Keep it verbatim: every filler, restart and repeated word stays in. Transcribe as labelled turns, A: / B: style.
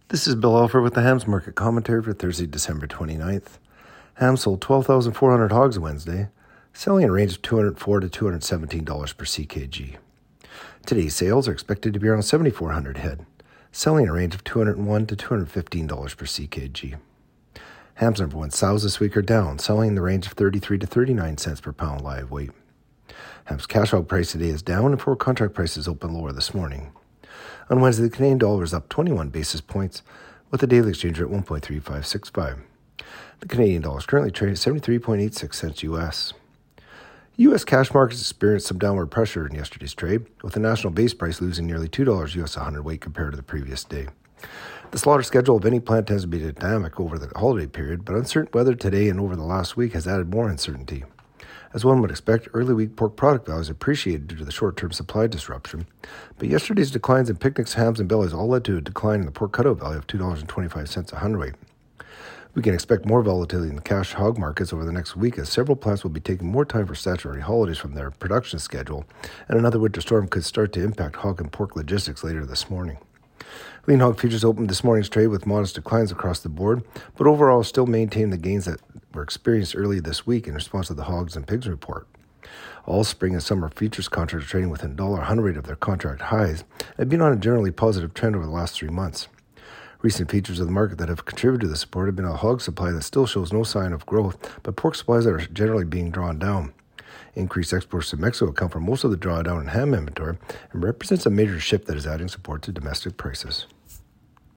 A: This is Bill Alford with the Hams Market Commentary for Thursday, December twenty-ninth. Hams sold twelve thousand four hundred hogs Wednesday, selling in a range of two hundred four dollars to two hundred seventeen dollars per C K G. Today's sales are expected to be around seven thousand four hundred head, selling in a range of two hundred one dollars to two hundred fifteen dollars per C K G. Hams number one sows this week are down, selling in the range of thirty-three to thirty-nine cents per pound live weight. Hams cash hog price today is down, and forward contract prices open lower this morning. On Wednesday, the Canadian dollar is up twenty-one basis points, with the daily exchange rate at one point three five six five. The Canadian dollar is currently trading at seventy-three point eight six cents U S. U S cash markets experienced some downward pressure in yesterday's trade, with the national base price losing nearly two dollars U S a hundredweight compared to the previous day. The slaughter schedule of any plant tends to be dynamic over the holiday period, but uncertain weather today and over the last week has added more uncertainty. As one would expect, early week pork product values appreciated due to the short-term supply disruption, but yesterday's declines in picnics, hams, and bellies all led to a decline in the pork cutout value of two dollars and twenty-five cents a hundredweight. We can expect more volatility in the cash hog markets over the next week, as several plants will be taking more time for statutory holidays from their production schedule, and another winter storm could start to impact hog and pork logistics later this morning. Lean hog futures opened this morning's trade with modest declines across the board, but overall still maintained the gains that were experienced early this week in response to the hogs and pigs report. All spring and summer futures contracts are trading within one dollar a hundredweight of their contract highs and have been on a generally positive trend over the last three months. Recent features of the market that have contributed to the support have been a hog supply that still shows no sign of growth, but pork supplies that are generally being drawn down. Increased exports to Mexico account for most of the drawdown in ham inventory and represents a major shift that is adding support to domestic prices.